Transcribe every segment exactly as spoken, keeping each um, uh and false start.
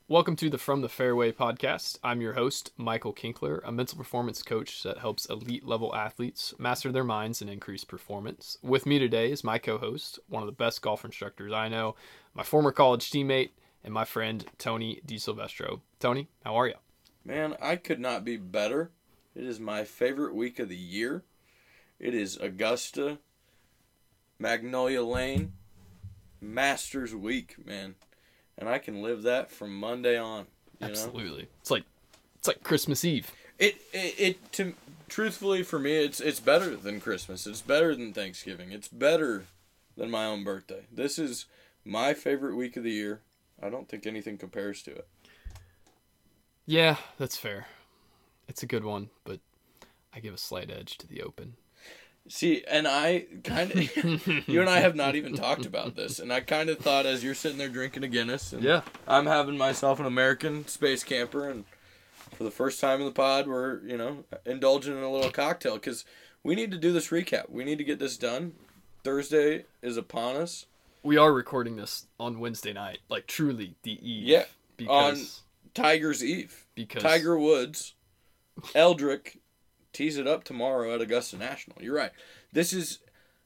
Welcome to the From the Fairway podcast. I'm your host, Michael Kinkler, a mental performance coach that helps elite level athletes master their minds and increase performance. With me today is my co-host, one of the best golf instructors I know, my former college teammate, and my friend, Tony DiSilvestro. Tony, how are you? Man, I could not be better. It is my favorite week of the year. It is Augusta, Magnolia Lane, Masters Week, man. And I can live that from Monday on. You Absolutely. know? It's like it's like Christmas Eve. It it, it to truthfully for me it's it's better than Christmas. It's better than Thanksgiving. It's better than my own birthday. This is my favorite week of the year. I don't think anything compares to it. Yeah, that's fair. It's a good one, but I give a slight edge to the Open. See, and I kind of, you and I have not even talked about this, and I kind of thought as you're sitting there drinking a Guinness, and yeah, I'm having myself an American space camper, and for the first time in the pod, we're, you know, indulging in a little cocktail, because we need to do this recap. We need to get this done. Thursday is upon us. We are recording this on Wednesday night, like truly the eve. Yeah, because, on Tiger's Eve. Because Tiger Woods, Eldrick, tease it up tomorrow at Augusta National. You're right. This is...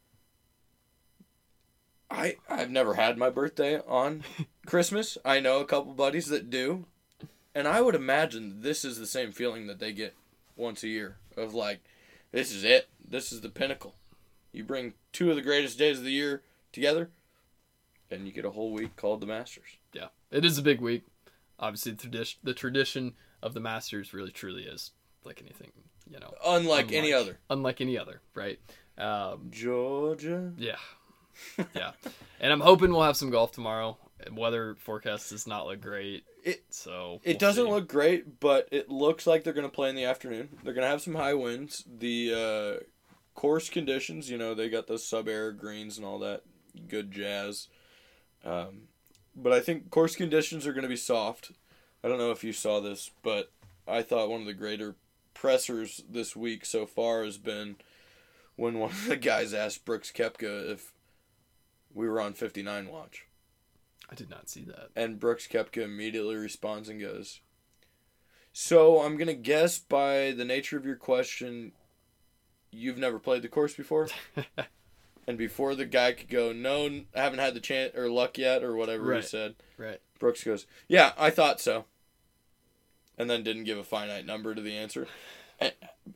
I, I've never had my birthday on Christmas. I know a couple buddies that do. And I would imagine this is the same feeling that they get once a year. Of like, this is it. This is the pinnacle. You bring two of the greatest days of the year together, and you get a whole week called the Masters. Yeah. It is a big week. Obviously, the tradition, the tradition of the Masters really, truly is like anything, you know. Unlike, unlike any other. Unlike any other, right? Um, Georgia. Yeah. Yeah. And I'm hoping we'll have some golf tomorrow. Weather forecast does not look great. It, so It we'll doesn't see. look great, but it looks like they're going to play in the afternoon. They're going to have some high winds. The uh, course conditions, you know, they got those sub-air greens and all that good jazz. Um, but I think course conditions are going to be soft. I don't know if you saw this, but I thought one of the greater pressers this week so far has been when one of the guys asked Brooks Koepka if we were on fifty-nine watch. I did not see that. And Brooks Koepka immediately responds and goes, so I'm going to guess by the nature of your question, you've never played the course before? And before the guy could go, no, I haven't had the chance or luck yet, or whatever right. he said, right. Brooks goes, yeah, I thought so. And then didn't give a finite number to the answer. And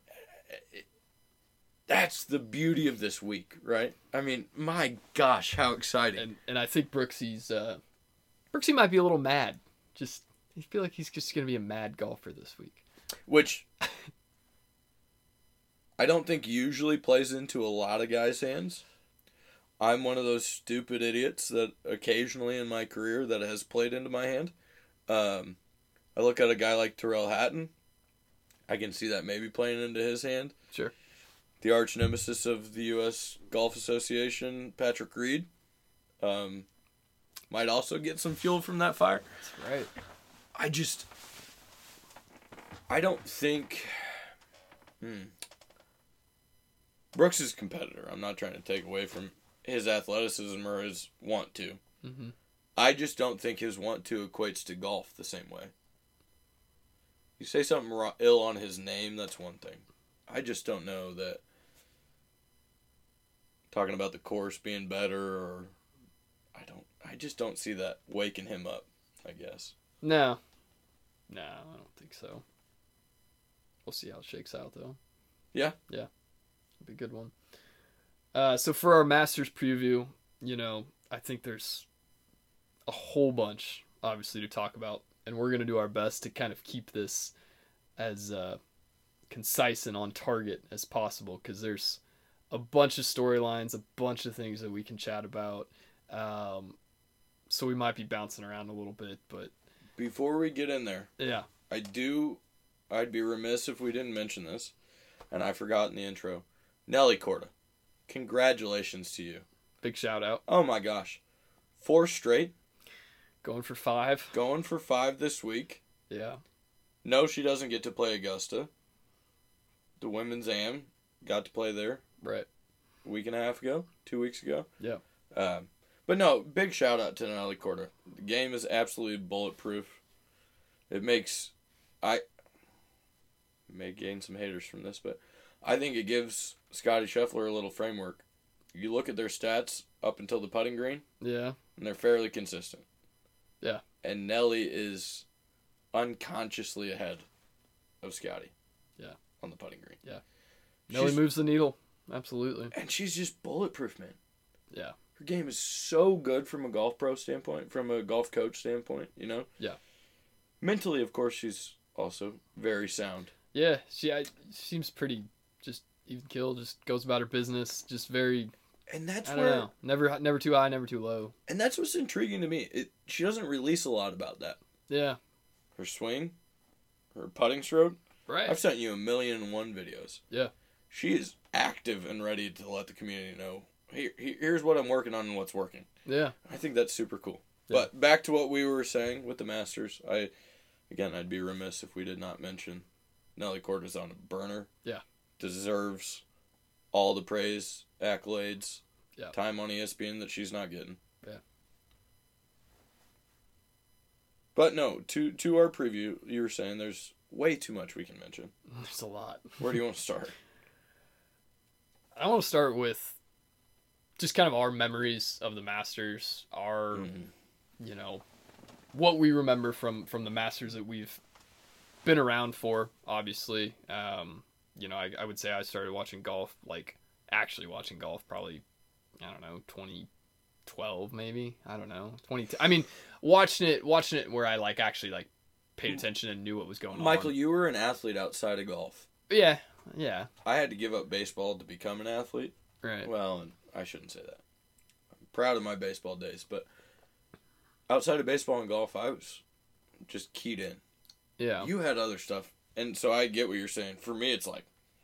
that's the beauty of this week, right? I mean, my gosh, how exciting. And and I think Brooksy's, uh, Brooksy might be a little mad. Just, I feel like he's just going to be a mad golfer this week. Which I don't think usually plays into a lot of guys' hands. I'm one of those stupid idiots that occasionally in my career that has played into my hand. Um, I look at a guy like Tyrrell Hatton. I can see that maybe playing into his hand. Sure. The arch nemesis of the U S Golf Association, Patrick Reed, um, might also get some fuel from that fire. That's right. I just... I don't think... Hmm. Brooks is a competitor. I'm not trying to take away from his athleticism or his want to. Mm-hmm. I just don't think his want to equates to golf the same way. You say something ill on his name, that's one thing. I just don't know that talking about the course being better or I don't I just don't see that waking him up, I guess. No. No, I don't think so. We'll see how it shakes out though. Yeah? Yeah. It'll be a good one. Uh, so for our Masters preview, you know, I think there's a whole bunch, obviously, to talk about. And we're going to do our best to kind of keep this as uh, concise and on target as possible. Because there's a bunch of storylines, a bunch of things that we can chat about. Um, so we might be bouncing around a little bit. But before we get in there, yeah, I do, I'd be remiss if we didn't mention this. And I forgot in the intro. Nelly Korda. Congratulations to you. Big shout out. Oh my gosh. Four straight. Going for five. Going for five this week. Yeah. No, she doesn't get to play Augusta. The women's am got to play there. Right. A week and a half ago. Two weeks ago. Yeah. Um, but no, big shout out to Nelly Korda. The game is absolutely bulletproof. It makes I may gain some haters from this, but I think it gives Scotty Scheffler a little framework. You look at their stats up until the putting green, Yeah. and they're fairly consistent. Yeah. And Nelly is unconsciously ahead of Scotty. Yeah. On the putting green. Yeah. Nelly She's- moves the needle. Absolutely. And she's just bulletproof, man. Yeah. Her game is so good from a golf pro standpoint, from a golf coach standpoint, you know? Yeah. Mentally, of course, she's also very sound. Yeah. She I, seems pretty just even kill. Just goes about her business. Just very. And that's I don't where know. Never never too high. Never too low. and that's what's intriguing to me. It she doesn't release a lot about that. Yeah. Her swing, her putting stroke. Right. I've sent you a million and one videos. Yeah. She is active and ready to let the community know, Here, here's what I'm working on and what's working. Yeah. I think that's super cool. Yeah. But back to what we were saying with the Masters, I again I'd be remiss if we did not mention Nelly Cortazon, a burner. Yeah. Deserves all the praise, accolades, Yeah. time on E S P N that she's not getting. Yeah. But no, to to our preview, you were saying there's way too much we can mention. There's a lot. Where do you want to start? I want to start with just kind of our memories of the Masters, our, Mm-hmm. you know, what we remember from, from the Masters that we've been around for, obviously. Um, you know, I, I would say I started watching golf, like, actually watching golf probably, I don't know, twenty twelve maybe? I don't know. twenty I mean, watching it, watching it where I, like, actually, like, paid attention and knew what was going Michael, on. you were an athlete outside of golf. Yeah, yeah, I had to give up baseball to become an athlete. right. Well, and I shouldn't say that. I'm proud of my baseball days, but outside of baseball and golf, I was just keyed in. Yeah. You had other stuff, and so I get what you're saying. For me, it's like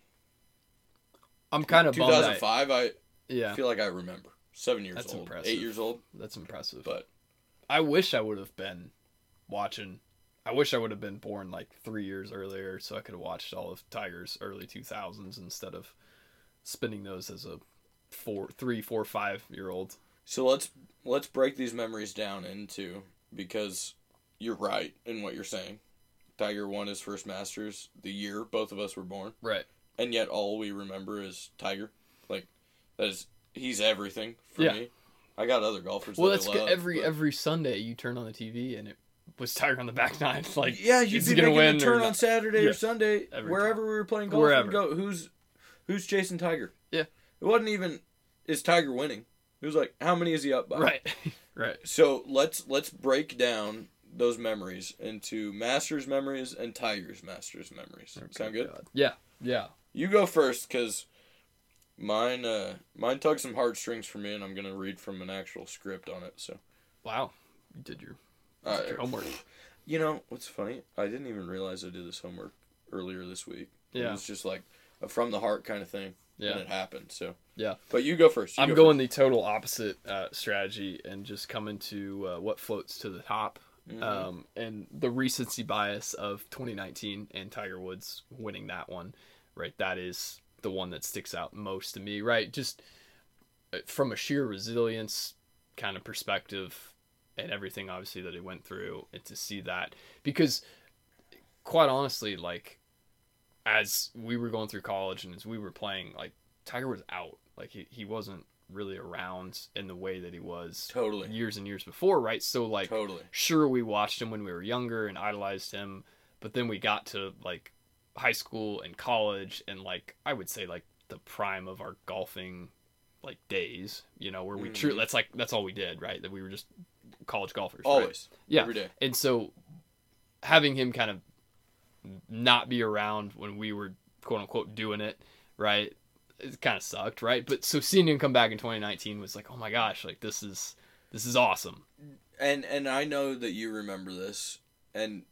I'm kind of bummed I- two thousand five. I Yeah. feel like I remember. Seven years That's old, impressive. eight years old, That's impressive. but I wish I would have been watching. I wish I would have been born like three years earlier, so I could have watched all of Tiger's early two thousands instead of spending those as a four, three, four, five year old. so let's let's break these memories down into, because you're right in what you're saying. Tiger won his first Masters the year both of us were born, Right. and yet all we remember is Tiger. Like that is he's everything for Yeah. me. I got other golfers. Well, that that's I good. love, every but- every Sunday you turn on the T V and it was Tiger on the back nine. Like, yeah, you'd is be he gonna making win a or turn not? on Saturday Yeah. or Sunday, Every wherever we were playing golf. Wherever. We'd go, who's who's chasing Tiger? Yeah. It wasn't even is Tiger winning. It was like, how many is he up by? right, right. So let's let's break down those memories into Masters memories and Tiger's Masters memories. Sound good? God. Yeah, yeah. You go first, because mine uh, mine tugged some heartstrings for me, and I'm gonna read from an actual script on it. So, Wow, you did your, uh, did your homework. you know what's funny? I didn't even realize I did this homework earlier this week. It Yeah. was just like a from the heart kind of thing, Yeah. and it happened. So, Yeah. But you go first. You I'm go going the total opposite uh, strategy and just coming to uh, what floats to the top. Mhm. Um, and the recency bias of twenty nineteen and Tiger Woods winning that one, right? That is the one that sticks out most to me, right? Just uh, from a sheer resilience kind of perspective and everything obviously that he went through, and to see that, because quite honestly, like as we were going through college and as we were playing, like Tiger was out, like he, he wasn't really around in the way that he was Totally. years and years before, right? So like Totally. sure, we watched him when we were younger and idolized him, but then we got to like high school and college and like I would say like the prime of our golfing like days, you know, where we Mhm. truly that's like that's all we did, right? That we were just college golfers, right? Always. Yeah. Every day. And so having him kind of not be around when we were quote unquote doing it, right? It kind of sucked, right? But so seeing him come back in twenty nineteen was like, oh my gosh, like this is this is awesome. And and I know that you remember this, and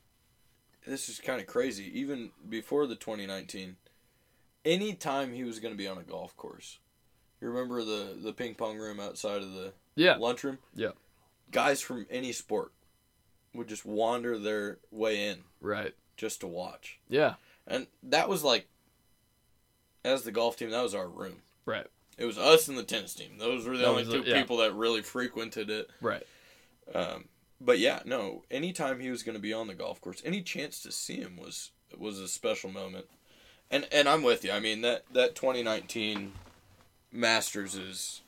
this is kind of crazy. Even before the twenty nineteen, any time he was going to be on a golf course, you remember the the ping pong room outside of the Yeah. lunchroom? Yeah. Guys from any sport would just wander their way in Right. just to watch, Yeah. and that was like, as the golf team, that was our room. Right. It was us and the tennis team. Those were the That only was two the- yeah. people that really frequented it. Right. Um, but yeah, no. Anytime he was going to be on the golf course, any chance to see him was was a special moment. And and I'm with you. I mean that that twenty nineteen Masters is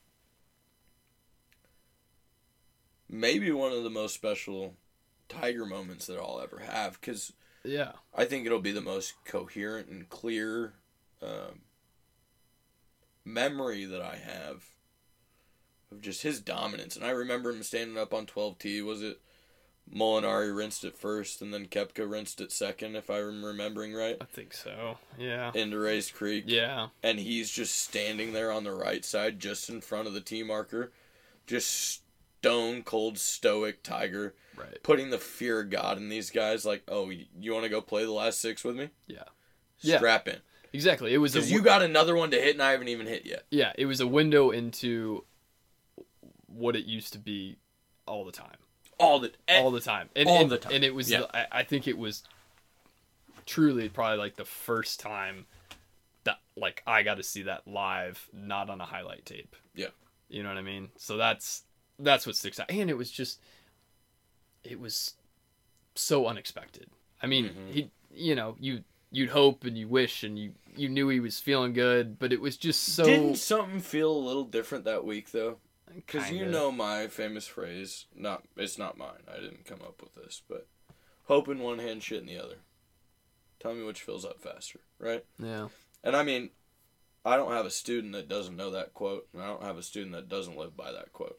maybe one of the most special Tiger moments that I'll ever have, because yeah, I think it'll be the most coherent and clear um, memory that I have of just his dominance. And I remember him standing up on twelve T. Was it Molinari rinsed it first, and then Koepka rinsed it second, if I'm remembering right? I think so. Yeah. Into Race Creek. Yeah. And he's just standing there on the right side, just in front of the tee marker. Just stone cold stoic Tiger. Right. Putting the fear of God in these guys, like, oh, you want to go play the last six with me? Yeah. Strap yeah. in. Exactly. It was Because a, you got another one to hit and I haven't even hit yet. Yeah, it was a window into what it used to be all the time. All the all the time. And, all and, the time. And it was, yeah. the, I, I think it was truly probably like the first time that like I got to see that live, not on a highlight tape. Yeah. You know what I mean? So that's that's what sticks out. And it was just, it was so unexpected. I mean, mm-hmm. he, you know, you you'd hope and you wish and you you knew he was feeling good, but it was just so. Didn't something feel a little different that week though? Because you know my famous phrase, not it's not mine. I didn't come up with this, but hope in one hand, shit in the other. Tell me which fills up faster, right? Yeah. And I mean, I don't have a student that doesn't know that quote, and I don't have a student that doesn't live by that quote.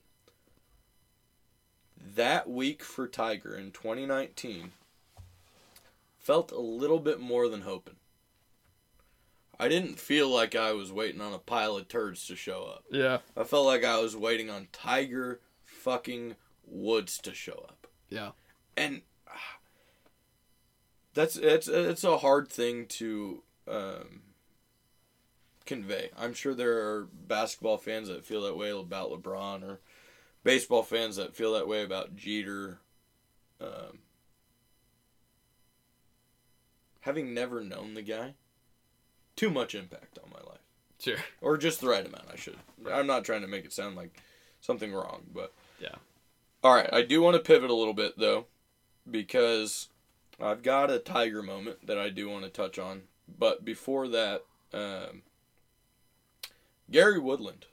That week for Tiger in twenty nineteen felt a little bit more than hoping. I didn't feel like I was waiting on a pile of turds to show up. Yeah. I felt like I was waiting on Tiger fucking Woods to show up. Yeah. And uh, that's it's it's a hard thing to um, convey. I'm sure there are basketball fans that feel that way about LeBron, or baseball fans that feel that way about Jeter. Um, having never known the guy, too much impact on my life. Sure. Or just the right amount, I should. I'm not trying to make it sound like something wrong, but... Yeah. Alright, I do want to pivot a little bit, though, because I've got a Tiger moment that I do want to touch on. But before that, um, Gary Woodland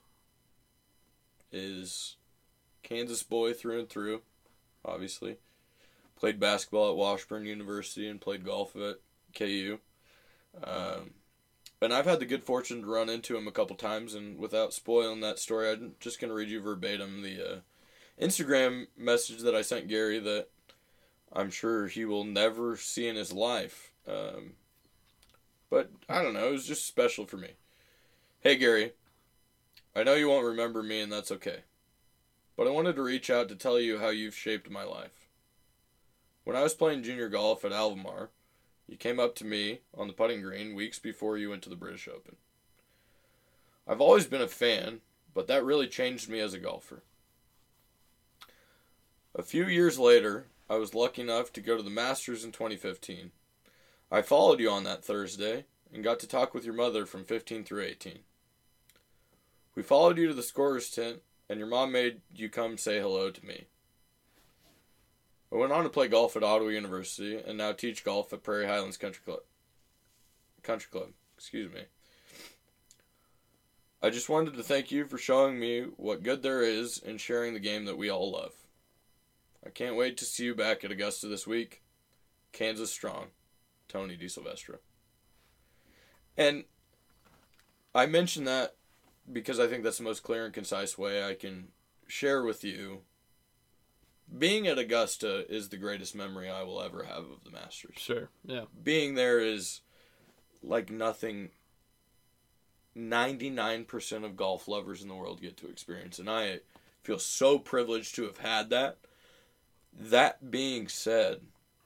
is Kansas boy through and through, obviously. Played basketball at Washburn University and played golf at K U. Um... And I've had the good fortune to run into him a couple times, and without spoiling that story, I'm just going to read you verbatim the uh, Instagram message that I sent Gary that I'm sure he will never see in his life. Um, but, I don't know, it was just special for me. Hey, Gary, I know you won't remember me, and that's okay. But I wanted to reach out to tell you how you've shaped my life. When I was playing junior golf at Alvamar, you came up to me on the putting green weeks before you went to the British Open. I've always been a fan, but that really changed me as a golfer. A few years later, I was lucky enough to go to the Masters in twenty fifteen. I followed you on that Thursday and got to talk with your mother from fifteen through eighteen. We followed you to the scorer's tent, and your mom made you come say hello to me. I went on to play golf at Ottawa University and now teach golf at Prairie Highlands Country Club. Country Club, excuse me. I just wanted to thank you for showing me what good there is in sharing the game that we all love. I can't wait to see you back at Augusta this week. Kansas strong. Tony DeSilvestro. And I mention that because I think that's the most clear and concise way I can share with you. Being at Augusta is the greatest memory I will ever have of the Masters. Sure, yeah. Being there is like nothing ninety-nine percent of golf lovers in the world get to experience. And I feel so privileged to have had that. That being said,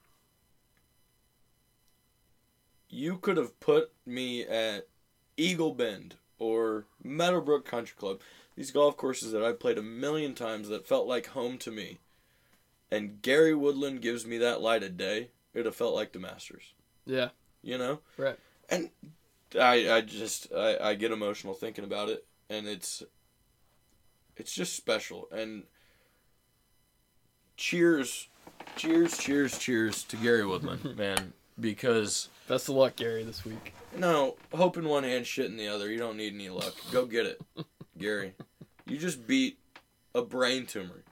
you could have put me at Eagle Bend or Meadowbrook Country Club, these golf courses that I've played a million times that felt like home to me. And Gary Woodland gives me that light of day, it would have felt like the Masters. Yeah. You know? Right. And I I just, I, I get emotional thinking about it. And it's, it's just special. And cheers, cheers, cheers, cheers to Gary Woodland, man. Because best of luck, Gary, this week. No, hope in one hand, shit in the other. You don't need any luck. Go get it, Gary. You just beat a brain tumor.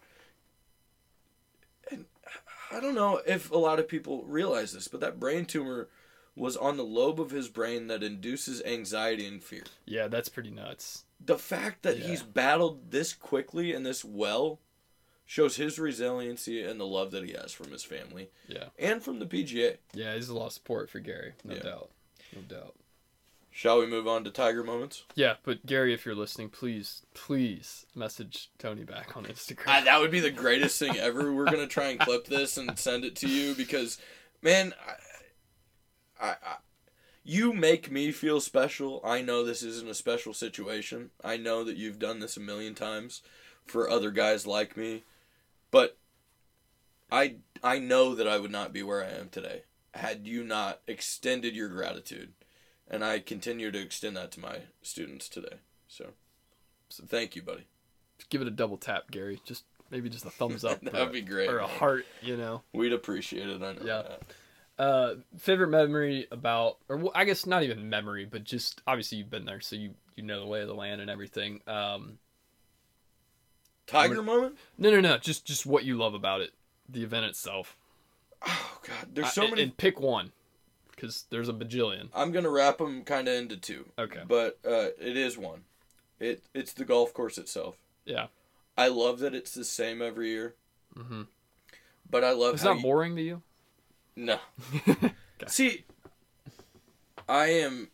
And I don't know if a lot of people realize this, but that brain tumor was on the lobe of his brain that induces anxiety and fear. Yeah, that's pretty nuts. The fact that Yeah. he's battled this quickly and this well shows his resiliency and the love that he has from his family. Yeah. And from the P G A. Yeah, he's a lot of support for Gary, no Yeah. doubt. No doubt. Shall we move on to Tiger moments? Yeah, but Gary, if you're listening, please, please message Tony back on Instagram. I, that would be the greatest thing ever. We're going to try and clip this and send it to you because, man, I, I, I, you make me feel special. I know this isn't a special situation. I know that you've done this a million times for other guys like me. But I, I know that I would not be where I am today had you not extended your gratitude. And I continue to extend that to my students today. So, so thank you, buddy. Just give it a double tap, Gary. Just maybe just a thumbs up. That'd or, be great. Or a man. heart, you know. We'd appreciate it. I know Yeah. that. Uh, favorite memory about, or well, I guess not even memory, but just obviously you've been there, so you you know the lay of the land and everything. Um, Tiger what, moment? No, no, no. Just just what you love about it, the event itself. Oh God, there's so uh, many. And pick one, because there's a bajillion. I'm gonna wrap them kind of into two. Okay. But uh, it is one. It it's the golf course itself. Yeah. I love that it's the same every year. Mm-hmm. But I love. It's how not you, boring to you. No. Okay. See, I am.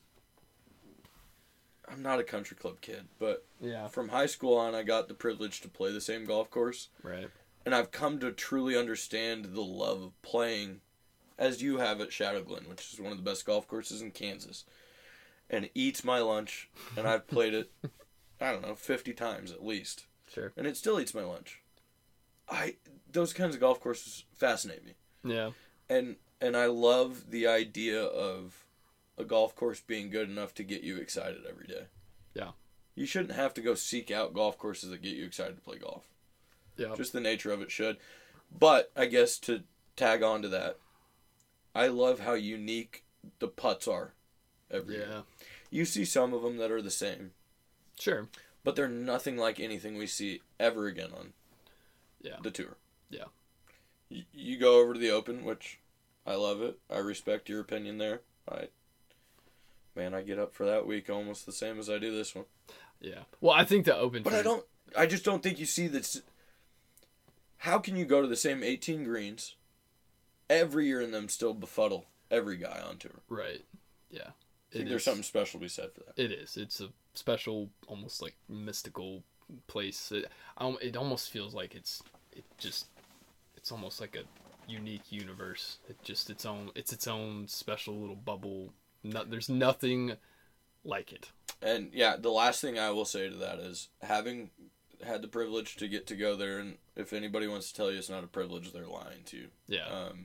I'm not a country club kid, but Yeah. from high school on, I got the privilege to play the same golf course. Right. And I've come to truly understand the love of playing as you have at Shadow Glen, which is one of the best golf courses in Kansas. And it eats my lunch, and I've played it, I don't know, fifty times at least. Sure. And it still eats my lunch. I Those kinds of golf courses fascinate me. Yeah. And and I love the idea of a golf course being good enough to get you excited every day. Yeah. You shouldn't have to go seek out golf courses that get you excited to play golf. Yeah. Just the nature of it should. But I guess to tag on to that, I love how unique the putts are every Yeah. year. You see some of them that are the same, Sure. but they're nothing like anything we see ever again on Yeah. the tour. Yeah. You, you go over to the Open, which I love it. I respect your opinion there. I, man, I get up for that week almost the same as I do this one. Yeah. Well, I think the Open. But for- I don't. I just don't think you see this. How can you go to the same eighteen greens every year and them still befuddle every guy on tour? Right. Yeah. I It think there's is. something special to be said for that. It is. It's a special, almost like mystical place. It, um, it almost feels like it's. It just. It's almost like a unique universe. It just its own. It's its own special little bubble. No, there's nothing like it. And yeah, the last thing I will say to that is having had the privilege to get to go there, and if anybody wants to tell you it's not a privilege, they're lying to you. Yeah. Um,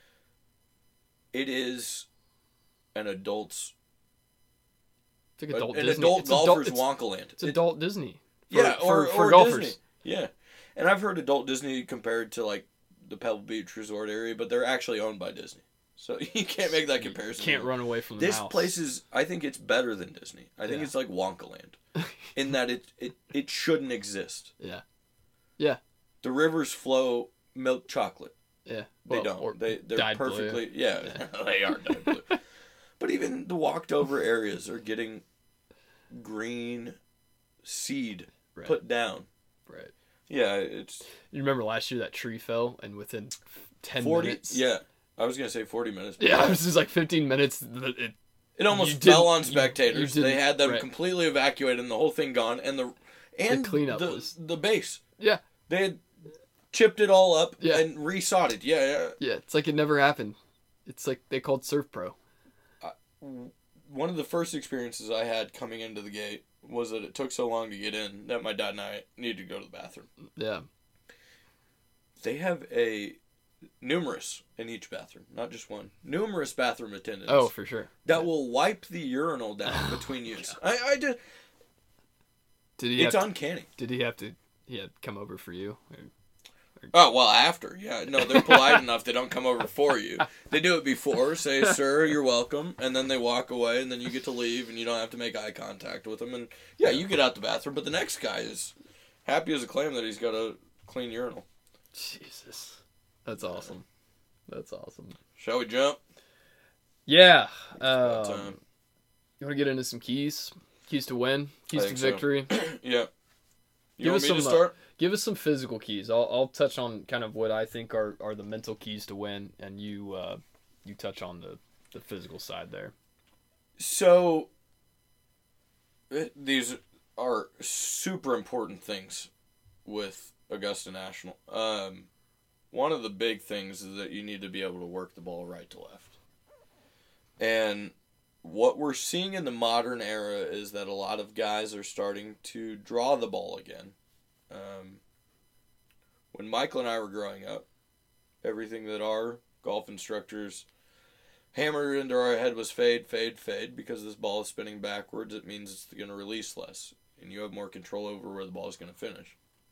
it is an adult's It's like adult an Disney. adult it's golfer's adult, it's, Wonkaland. it's It- adult Disney. For, yeah, or, for, for or golfers. Disney. Yeah, and I've heard adult Disney compared to like the Pebble Beach Resort area, but they're actually owned by Disney, so you can't make that comparison. You can't run away from the This mouse. place is. I think it's better than Disney. I think Yeah. it's like Wonkaland, in that it, it it shouldn't exist. Yeah. Yeah. The rivers flow milk chocolate. Yeah. They Well, don't. or They they're dyed blue. perfectly. Yeah, Yeah. they are dyed blue. But even the walked over areas are getting green seed Right. put down. Right. Yeah, it's You remember last year that tree fell, and within ten forty. minutes. Yeah, I was gonna say forty minutes. but Yeah, it was just like fifteen minutes. th- It, It almost You fell didn't- on you- spectators. you they didn't- had them right. completely evacuated and the whole thing gone. And the and The cleanup the, was- the base. yeah, They had chipped it all up Yeah. and resodded. Yeah, yeah. yeah. It's like it never happened. It's like they called Surf Pro. One of the first experiences I had coming into the gate was that it took so long to get in that my dad and I needed to go to the bathroom. Yeah, They have a numerous in each bathroom, not just one. Numerous bathroom attendants. oh for sure. that will wipe the urinal down between use. I, I just, Did he? it's have uncanny. to, Did he have to? He had to come over for you. Or- Oh, well, after. Yeah, no, they're polite enough they don't come over for you. They do it before, say, sir, you're welcome, and then they walk away, and then you get to leave, and you don't have to make eye contact with them. And, yeah, you get out the bathroom, but the next guy is happy as a clam that he's got a clean urinal. Jesus. That's awesome. That's awesome. Shall we jump? Yeah. about Um, time. you want to get into some keys? Keys to win? Keys I to think so. victory? Yeah. You Give want us me to some, uh, start? Give us some physical keys. I'll I'll touch on kind of what I think are, are the mental keys to win, and you uh, you touch on the, the physical side there. So, th- these are super important things with Augusta National. Um, one of the big things is that you need to be able to work the ball right to left. And what we're seeing in the modern era is that a lot of guys are starting to draw the ball again. Um, when Michael and I were growing up, everything that our golf instructors hammered into our head was fade, fade, fade. Because this ball is spinning backwards, it means it's going to release less. And you have more control over where the ball is going to finish.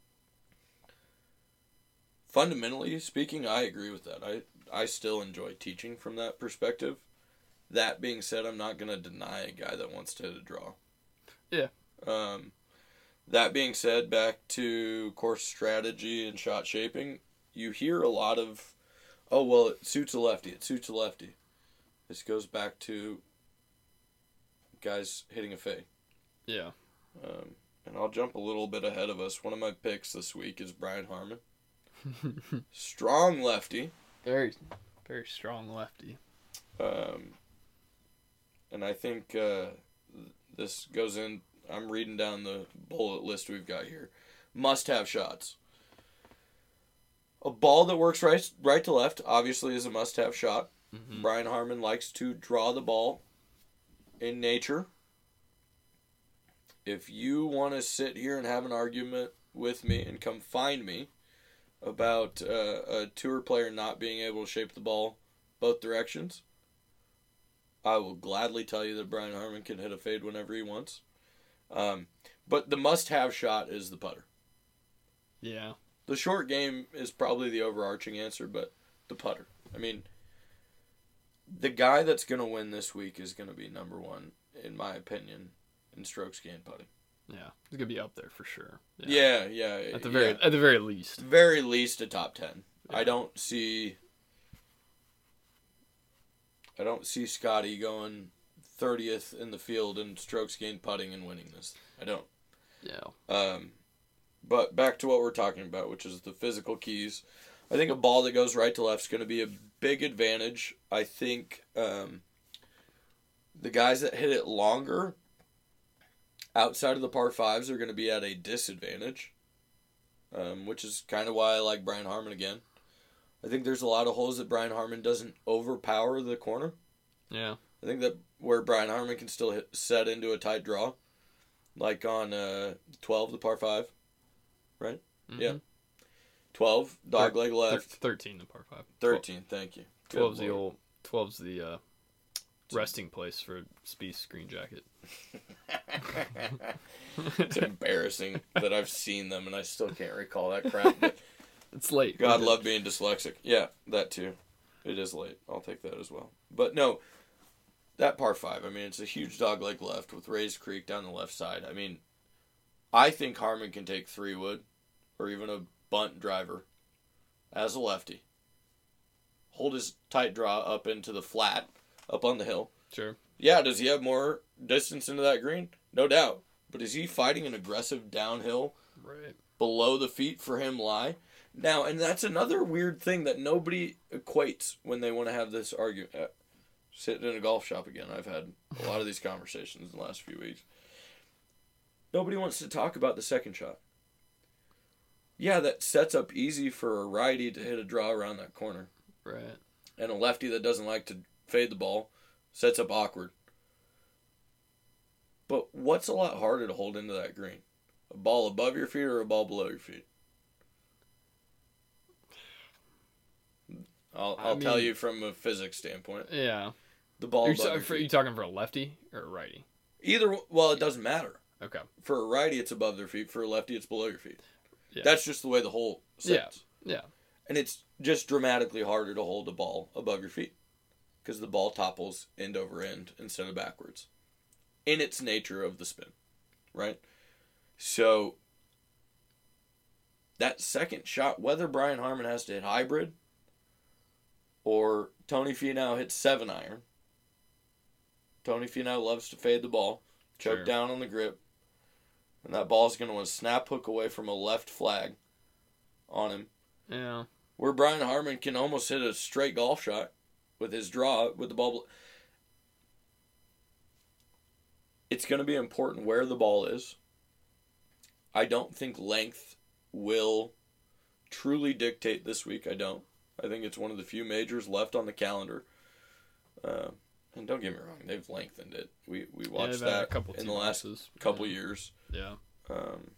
Fundamentally speaking, I agree with that. I, I still enjoy teaching from that perspective. That being said, I'm not going to deny a guy that wants to hit a draw. Yeah. Um, that being said, back to course strategy and shot shaping, you hear a lot of, oh, well, it suits a lefty, it suits a lefty. This goes back to guys hitting a fade. Yeah. Um, and I'll jump a little bit ahead of us. One of my picks this week is Brian Harman. Strong lefty. Very, very strong lefty. Um, and I think uh, this goes in, I'm reading down the bullet list we've got here. Must-have shots. A ball that works right, right to left, obviously, is a must-have shot. Mm-hmm. Brian Harman likes to draw the ball in nature. If you want to sit here and have an argument with me and come find me about uh, a tour player not being able to shape the ball both directions, I will gladly tell you that Brian Harman can hit a fade whenever he wants. Um, but the must-have shot is the putter. Yeah. The short game is probably the overarching answer, but the putter. I mean, the guy that's going to win this week is going to be number one, in my opinion, in strokes gained putting. Yeah. It's going to be up there for sure. Yeah, yeah. yeah at the very yeah. at the very least. Very least a top ten. Yeah. I don't see... I don't see Scotty going thirtieth in the field in strokes gained putting and winning this. I don't. Yeah. Um, but back to what we're talking about, which is the physical keys. I think a ball that goes right to left is going to be a big advantage. I think um, the guys that hit it longer outside of the par fives are going to be at a disadvantage, um, which is kind of why I like Brian Harman again. I think there's a lot of holes that Brian Harman doesn't overpower the corner. Yeah. I think that where Brian Harman can still hit, set into a tight draw, like on uh, twelve, the par five, right? Mm-hmm. Yeah. twelve, dog Thir- leg left. Thir- thirteen, the par five. thirteen, thank you. Good twelve's the Lord. old. twelve's the uh, resting place for Spieth's green jacket. It's embarrassing that I've seen them and I still can't recall that crap. But It's late. God love being dyslexic. Yeah, that too. It is late. I'll take that as well. But no, that par five, I mean, it's a huge dog leg left with Rays Creek down the left side. I mean, I think Harman can take three wood or even a bunt driver as a lefty. Hold his tight draw up into the flat, up on the hill. Sure. Yeah, does he have more distance into that green? No doubt. But is he fighting an aggressive downhill Right. below the feet for him lie? Now, and that's another weird thing that nobody equates when they want to have this argument. Uh, sitting in a golf shop again, I've had a lot of these conversations in the last few weeks. Nobody wants to talk about the second shot. Yeah, that sets up easy for a righty to hit a draw around that corner. Right. And a lefty that doesn't like to fade the ball sets up awkward. But what's a lot harder to hold into that green? A ball above your feet or a ball below your feet? I'll I'll I tell mean- you from a physics standpoint. Yeah. The ball You're, above so- your for, feet. you talking for a lefty or a righty? Either, well, it doesn't matter. Okay. For a righty, it's above their feet. For a lefty, it's below your feet. Yeah. That's just the way the hole sits. Yeah. And it's just dramatically harder to hold the ball above your feet because the ball topples end over end instead of backwards in its nature of the spin, right? So that second shot, whether Brian Harman has to hit hybrid or Tony Finau hits seven iron, Tony Finau loves to fade the ball, choke Sure. down on the grip, and that ball's going to want to snap hook away from a left flag on him. Yeah. Where Brian Harman can almost hit a straight golf shot with his draw, with the ball. It's going to be important where the ball is. I don't think length will truly dictate this week. I don't. I think it's one of the few majors left on the calendar. Uh, and don't get me wrong, they've lengthened it. We we watched yeah, that a couple in the last losses. couple yeah. years. Yeah. Um,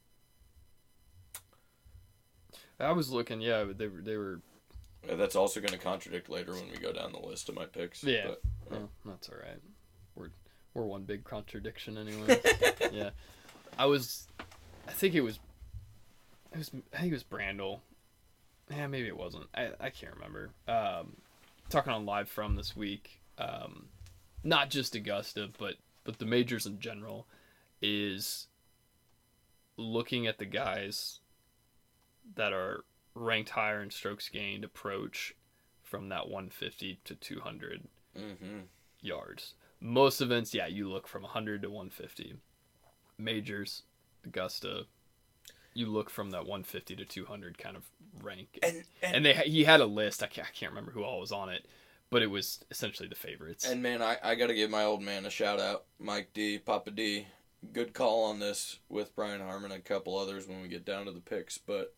I was looking, yeah, they were, they were... That's also going to contradict later when we go down the list of my picks. Yeah. But, yeah. Oh, that's all right. We're, we're one big contradiction anyway. Yeah. I was... I think it was... It was I think it was Brandel. Yeah, maybe it wasn't. I, I can't remember. Um, talking on Live From this week, um, not just Augusta, but, but the majors in general, is looking at the guys that are ranked higher in strokes gained approach from that one fifty to two hundred Mm-hmm. yards. Most events, yeah, you look from one hundred to one fifty. Majors, Augusta, you look from that one fifty to two hundred kind of rank. And and, And they he had a list. I can't, I can't remember who all was on it, but it was essentially the favorites. and man, I, I got to give my old man a shout out, Mike D, Papa D. Good call on this with Brian Harman and a couple others when we get down to the picks, but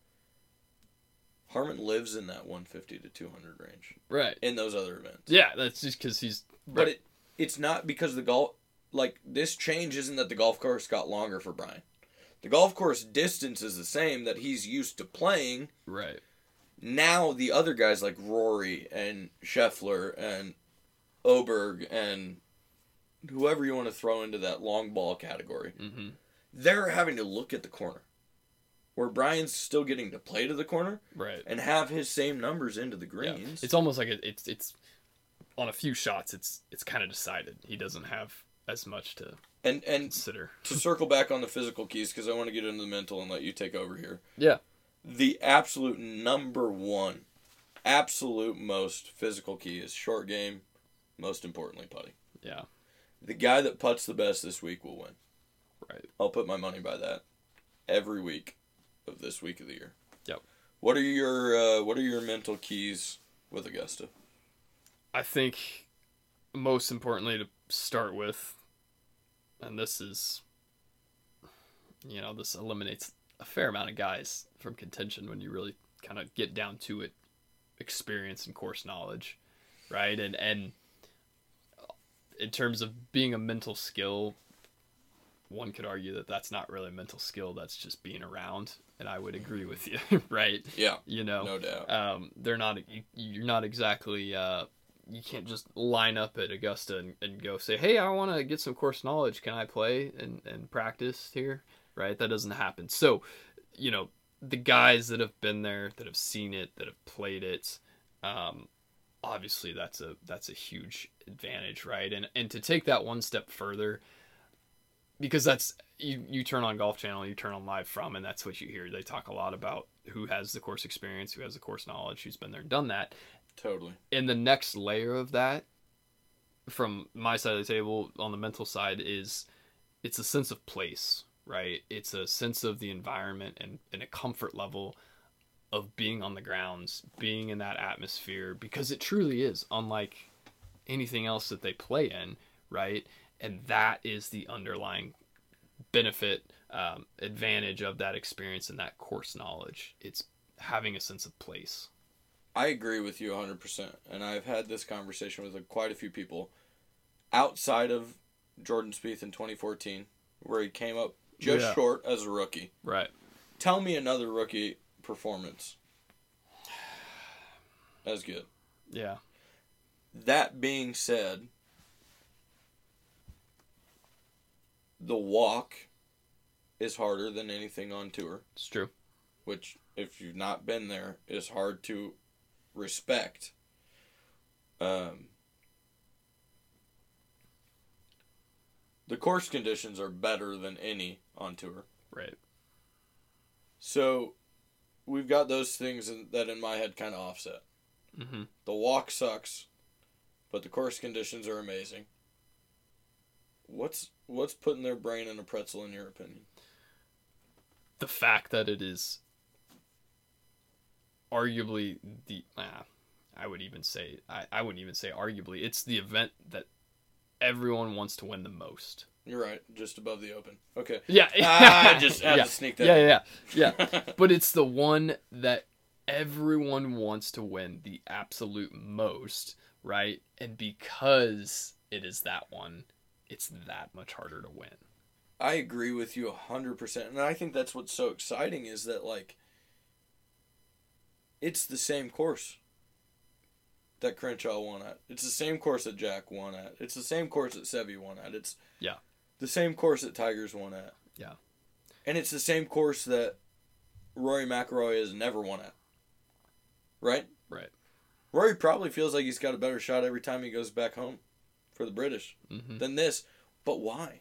Harman lives in that one fifty to two hundred range right. in those other events. Yeah, that's just because he's... But it it's not because the golf... Like, this change isn't that the golf course got longer for Brian. The golf course distance is the same that he's used to playing. Right. Now the other guys like Rory and Scheffler and Oberg and whoever you want to throw into that long ball category, Mm-hmm. they're having to look at the corner. Where Brian's still getting to play to the corner Right. and have his same numbers into the Yeah. greens. It's almost like it, it's it's on a few shots. It's it's kind of decided. He doesn't have as much to And and consider. to circle back on the physical keys, because I want to get into the mental and let you take over here. Yeah. The absolute number one, absolute most physical key is short game, most importantly putting. Yeah. The guy that putts the best this week will win. Right. I'll put my money by that every week of this week of the year. Yep. What are your uh, What are your mental keys with Augusta? I think most importantly to start with, and this is, you know, this eliminates a fair amount of guys from contention when you really kind of get down to it, experience and course knowledge, right? And and in terms of being a mental skill, one could argue that that's not really a mental skill, that's just being around, and I would agree with you, right? Yeah, You know, no doubt. um, they're not, you, you're not exactly, uh, you can't just line up at Augusta and, and go say, hey, I want to get some course knowledge. Can I play and, and practice here? Right? That doesn't happen. So, you know, the guys that have been there, that have seen it, that have played it, um, obviously that's a, that's a huge advantage, right? And, and to take that one step further, because that's, you, you turn on Golf Channel, you turn on Live From, and that's what you hear. They talk a lot about who has the course experience, who has the course knowledge, who's been there and done that. Totally. And the next layer of that, from my side of the table, on the mental side, is it's a sense of place, right? It's a sense of the environment and, and a comfort level of being on the grounds, being in that atmosphere, because it truly is unlike anything else that they play in, right? And that is the underlying benefit, um, advantage of that experience and that course knowledge. It's having a sense of place. I agree with you one hundred percent. And I've had this conversation with quite a few people outside of Jordan Spieth in twenty fourteen, where he came up just Yeah. short as a rookie. Right. Tell me another rookie performance as good. Yeah. That being said, the walk is harder than anything on tour, It's true. which if you've not been there, is hard to respect. Um, the course conditions are better than any on tour. Right. So, we've got those things in, that in my head kind of offset. Mm-hmm. The walk sucks, but the course conditions are amazing. What's what's putting their brain in a pretzel, in your opinion? The fact that it is arguably the... Uh, I would even say... I, I wouldn't even say arguably. It's the event that everyone wants to win the most. You're right. Just above the Open. Okay. Yeah. ah, I just had yeah. to sneak that Yeah, in. yeah, yeah. yeah. But it's the one that everyone wants to win the absolute most, right? And because it is that one, it's that much harder to win. I agree with you one hundred percent. And I think that's what's so exciting is that, like, it's the same course that Crenshaw won at. It's the same course that Jack won at. It's the same course that Seve won at. It's yeah. the same course that Tigers won at. Yeah. And it's the same course that Rory McIlroy has never won at. Right? Right. Rory probably feels like he's got a better shot every time he goes back home for the British mm-hmm. than this. But why?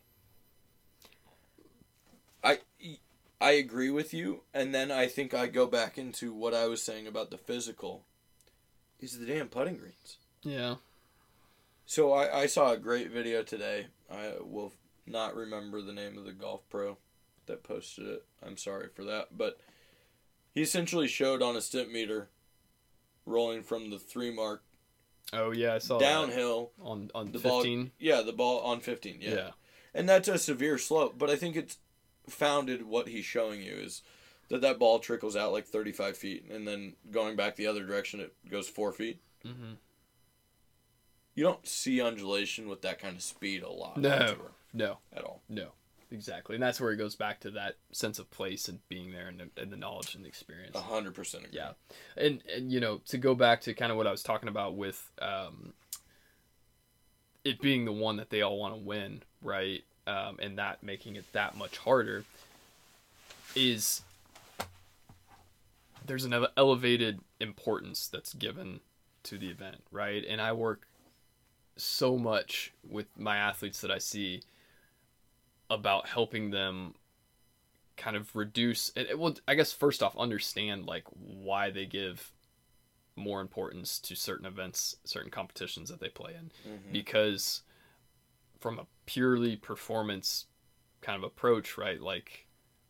I, I agree with you, and then I think I go back into what I was saying about the physical. Is the damn putting greens. Yeah. So I, I saw a great video today. I will not remember the name of the golf pro that posted it. I'm sorry for that. But he essentially showed on a Stimpmeter rolling from the three mark. Oh, yeah, I saw downhill. That. On, on the fifteen? Ball, yeah, the ball on fifteen. Yeah. yeah. And that's a severe slope. But I think it's founded what he's showing you is that that ball trickles out like thirty-five feet, and then going back the other direction, it goes four feet. Mm-hmm. You don't see undulation with that kind of speed a lot. No, no. At all. No, exactly. And that's where it goes back to that sense of place and being there and the, and the knowledge and the experience. A hundred percent agree. Yeah. And, and, you know, to go back to kind of what I was talking about with um, it being the one that they all want to win, right? Um, and that making it that much harder is... there's an elevated importance that's given to the event, right? And I work so much with my athletes that I see about helping them kind of reduce, and well, I guess first off, understand like why they give more importance to certain events, certain competitions that they play in, mm-hmm. because from a purely performance kind of approach, right? Like,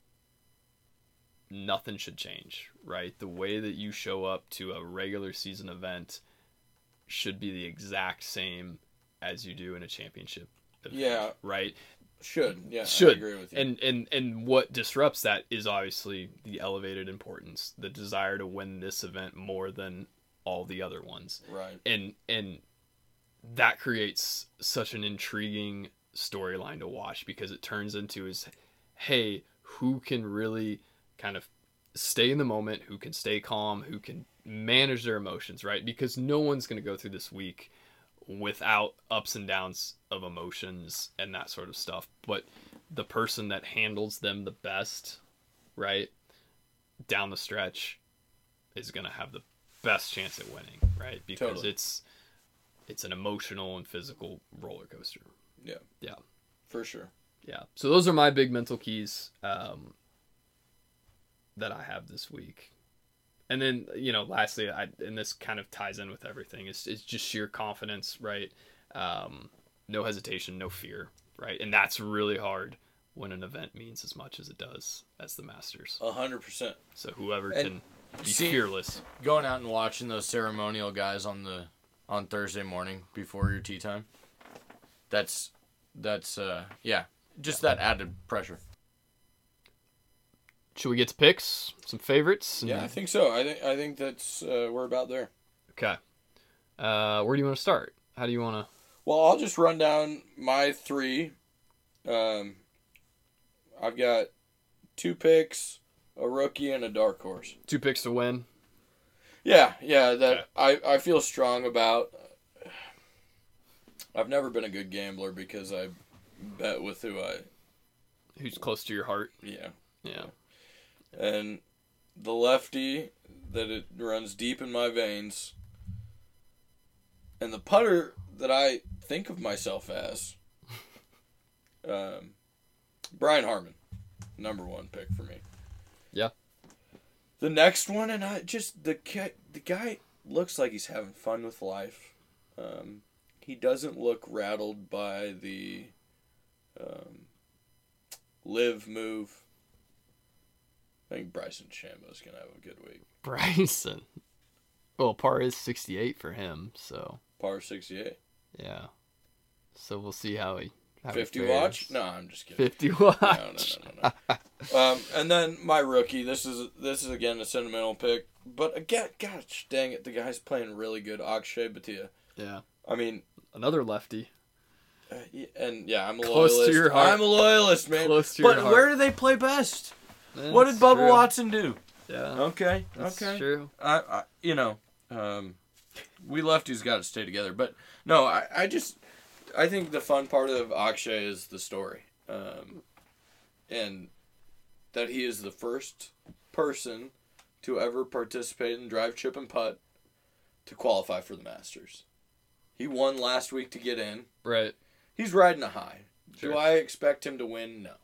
nothing should change, right? The way that you show up to a regular season event should be the exact same as you do in a championship event, yeah, right? Should, yeah, should. I agree with you. And, and, and what disrupts that is obviously the elevated importance, the desire to win this event more than all the other ones. Right. And, and that creates such an intriguing storyline to watch because it turns into is, hey, who can really kind of stay in the moment, who can stay calm, who can manage their emotions, right? Because no one's going to go through this week without ups and downs of emotions and that sort of stuff. But the person that handles them the best, right, down the stretch is going to have the best chance at winning, right? Because totally. it's it's an emotional and physical roller coaster. Yeah. Yeah. For sure. Yeah. So those are my big mental keys um, that I have this week. And then, you know, lastly, I, and this kind of ties in with everything, is it's just sheer confidence, right? Um, no hesitation, no fear, right? And that's really hard when an event means as much as it does as the Masters. A hundred percent. So whoever And can be see- fearless. Going out and watching those ceremonial guys on the on Thursday morning before your tee time. That's that's uh yeah, just that added pressure. Should we get to picks? Some favorites? And- Yeah, I think so. I think I think that's uh, we're about there. Okay. Uh, where do you want to start? How do you want to... Well, I'll just run down my three. Um, I've got two picks, a rookie, and a dark horse. Two picks to win? Yeah, yeah, that Okay. I, I feel strong about. I've never been a good gambler because I bet with who I, Who's close to your heart? yeah. Yeah. And the lefty that it runs deep in my veins, and the putter that I think of myself as, um, Brian Harmon, number one pick for me. Yeah. The next one, and I just the guy, the guy looks like he's having fun with life. Um, he doesn't look rattled by the um, live move. I think Bryson DeChambeau's gonna have a good week. Bryson. Well, par is sixty-eight for him, so Par sixty-eight. yeah. So we'll see how he. How fifty he fares. watch? No, I'm just kidding. Fifty watch. No, no, no, no, no. um, and then my rookie. This is this is again a sentimental pick, but again, gosh dang it, the guy's playing really good. Akshay Bhatia. Yeah. I mean, Another lefty. uh, yeah, and yeah, I'm a Close to loyalist. your heart. I'm a loyalist, man. Close to But your heart. where do they play best? That's What did Bubba true. Watson do? Yeah. Okay, That's okay. true. I, I, you know, um, we lefties got to stay together. But no, I, I just, I think the fun part of Akshay is the story, um, and that he is the first person to ever participate in drive, chip, and putt to qualify for the Masters. He won last week to get in. Right. He's riding a high. Sure. Do I expect him to win? No.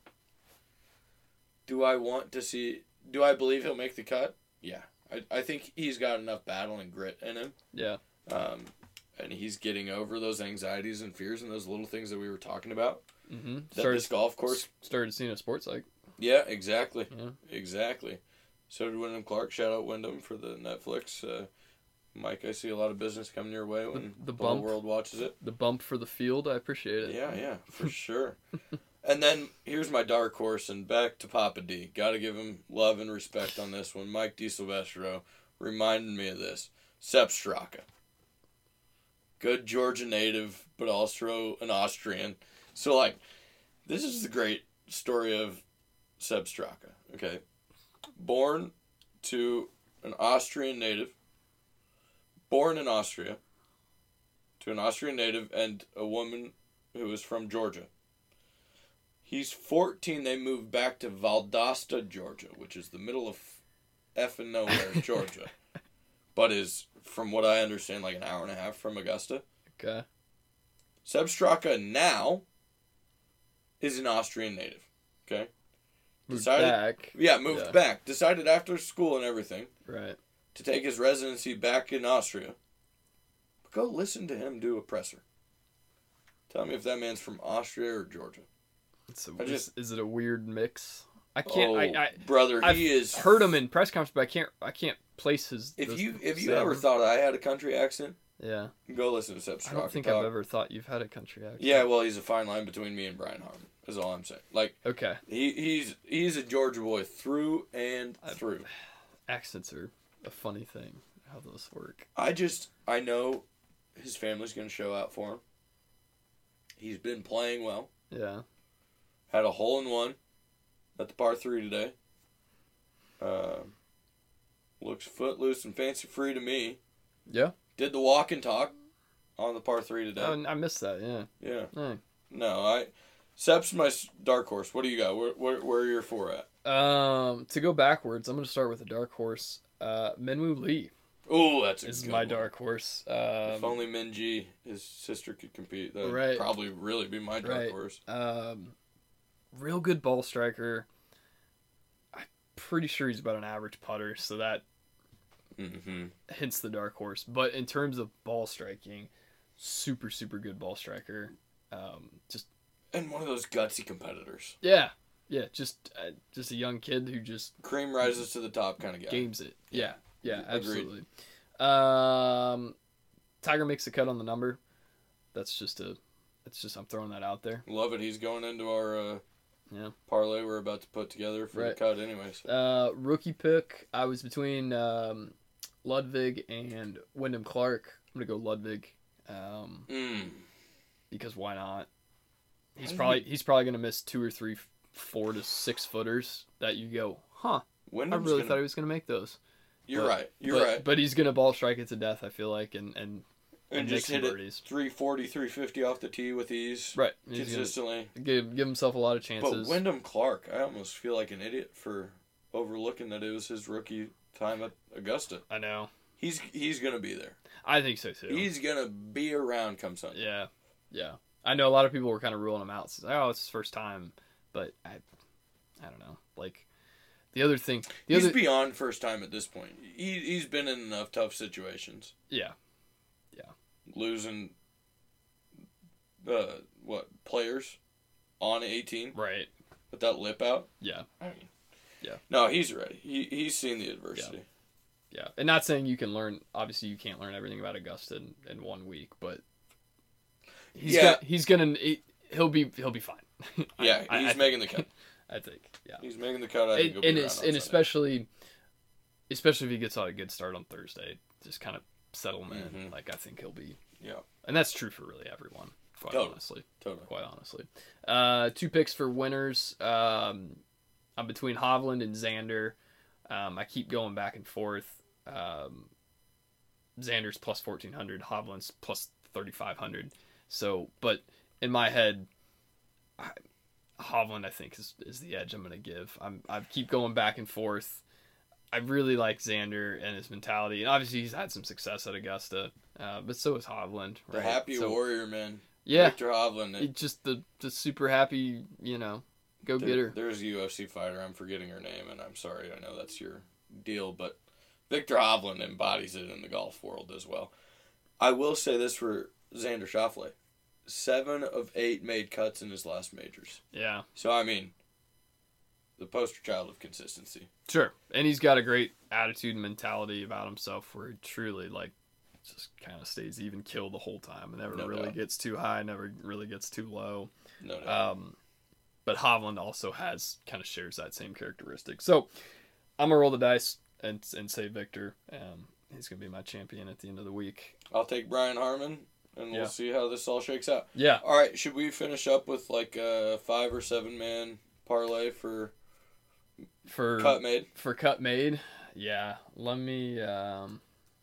Do I want to see... Do I believe he'll make the cut? Yeah. I, I think he's got enough battle and grit in him. Yeah. Um, and he's getting over those anxieties and fears and those little things that we were talking about. Mm-hmm. That Started, this golf course... started seeing a sports like. Yeah, exactly. Yeah. Exactly. So did Wyndham Clark. Shout out Wyndham for the Netflix. Uh, Mike, I see a lot of business coming your way when the the, whole bump. world watches it. The bump for the field, I appreciate it. Yeah, yeah, for sure. And then here's my dark horse, and back to Papa D. Got to give him love and respect on this one. Mike DiSilvestro reminded me of this. Sepp Straka. Good Georgia native, but also an Austrian. So, like, this is the great story of Sepp Straka, okay? Born to an Austrian native, born in Austria, to an Austrian native and a woman who is from Georgia. He's fourteen. They moved back to Valdosta, Georgia, which is the middle of effing nowhere, Georgia. But is, from what I understand, like an hour and a half from Augusta. Okay. Sepp Straka now is an Austrian native. Okay? Moved Decided, back. Yeah, moved Yeah. back. Decided after school and everything Right. to take his residency back in Austria. But go listen to him do a presser. Tell me if that man's from Austria or Georgia. It's a, I just- is, is it a weird mix? I can't. oh, I, I brother, I've he is. heard him in press conference, but I can't. I can't place his. If those- you if you sound. ever thought I had a country accent, Yeah. go listen to Sepp Straka I don't think talk. I've ever thought you've had a country accent. Yeah, well, he's a fine line between me and Brian Harmon. Is all I'm saying. Like Okay. he he's he's a Georgia boy through and I- through. Accents are a funny thing. How those work. I just I know his family's gonna show out for him. He's been playing well. Yeah. Had a hole in one at the par three today. Uh, looks footloose and fancy free to me. Yeah. Did the walk and talk on the par three today. Oh, I missed that. Yeah. Yeah. Hey. No, I. Sepp's my s- dark horse. What do you got? Where where, where are your four at? Um, to go backwards, I'm going to start with a dark horse. Uh, Minwoo Lee Oh, that's a is good my one. dark horse. If Um, only Minji, his sister, could compete, that'd Right. probably really be my dark Right. horse. um, real good ball striker. I'm pretty sure he's about an average putter, so that Mm-hmm. hints the dark horse. But in terms of ball striking, super super good ball striker. Um, just And one of those gutsy competitors. yeah, yeah, just uh, just a young kid who just Cream rises to the top kind of guy. games it. Yeah, yeah, Agreed. absolutely. Um, Tiger makes a cut on the number. That's just a. That's just I'm throwing that out there. Love it. He's going into our uh, Yeah. parlay we're about to put together for Right. the cut anyways. Uh, rookie pick. I was between um, Ludwig and Wyndham Clark. I'm gonna go Ludwig. Um, Mm. because why not? He's How do probably he's probably gonna miss two or three, four to six footers that you go, huh? I Wyndham's really gonna, thought he was gonna make those. You're but- right. You're but, right. But he's gonna ball strike it to death. I feel like, and and, And and just make some hit it birdies. three forty, three fifty off the tee with ease. Right. He's Consistently. gonna give give himself a lot of But chances. Wyndham Clark, I almost feel like an idiot for overlooking that it was his rookie time at Augusta. I know. He's he's gonna be there. I think so too. He's gonna be around come Sunday. Yeah, yeah. I know a lot of people were kind of ruling him out. So, oh, it's his first time, but I, I don't know. Like the other thing, the he's other, beyond first time at this point. He he's been in enough tough situations. yeah, Losing, uh, what players on eighteen right, with that lip out. yeah, I mean, yeah. No, he's ready. He he's seen the adversity. yeah. And not saying you can learn. Obviously, you can't learn everything about Augusta in, in one week, but he's Yeah. gonna, he's gonna he, he'll be he'll be fine. Yeah, I- he's I making think. the cut. I think, yeah. He's making the cut. I think And, he'll be and, around it's, on and Sunday. especially, especially if he gets on a good start on Thursday, just kind of settle him in. Mhm. Like I think he'll be. Yeah. And that's true for really everyone, quite Totally. honestly. Totally. Quite honestly. Uh, two picks for winners. Um, I'm between Hovland and Xander. Um, I keep going back and forth. Um, Xander's plus fourteen hundred, Hovland's plus thirty-five hundred. So, but in my head, I, Hovland I think is, is the edge I'm going to give. I'm I keep going back and forth. I really like Xander and his mentality, and obviously he's had some success at Augusta, uh, but so has Hovland. The right? happy So- warrior, man. Yeah, Victor Hovland. it just the the super happy, you know, go There- getter. There's a U F C fighter. I'm forgetting her name, and I'm sorry. I know that's your deal, but Victor Hovland embodies it in the golf world as well. I will say this for Xander Schauffele. Seven of eight made cuts in his last majors. Yeah, So, I mean, the poster child of consistency. sure. And he's got a great attitude and mentality about himself, where he truly like just kind of stays even kill the whole time, and never No really doubt. gets too high, never really gets too low. No doubt. Um, but Hovland also has kind of shares that same characteristic. So I'm gonna roll the dice and and say Victor. Um, he's gonna be my champion at the end of the week. I'll take Brian Harmon, and we'll Yeah. see how this all shakes out. Yeah, All right, should we finish up with like a five or seven man parlay for for cut made? for cut made. Yeah, let me um,